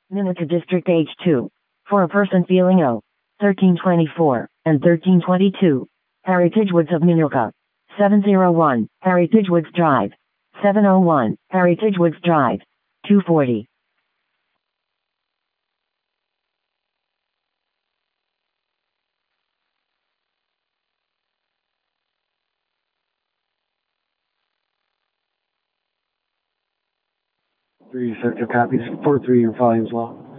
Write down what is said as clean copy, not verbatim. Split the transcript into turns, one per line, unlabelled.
Minooka District age 2. For a person feeling ill. 1324 and 1322. Heritage Woods of Minooka. 701 Heritage Woods Drive. 701 Heritage Woods Drive. 240.
Three effective copies, 4-3 your volumes law.